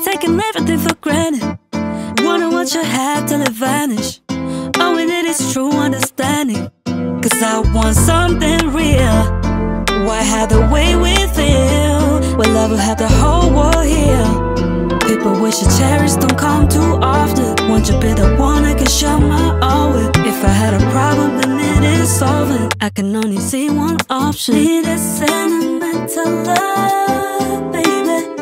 taking everything for granted. Wanna watch you have till it vanish. All we need is true understanding. Cause I want something real. Why have the way we feel? Where love will have the whole world here. People wish you cherish don't come too often. Want you be the one I can share my all with. If I had a problem then it is solving. I can only see one option. Need a sentimental love, baby.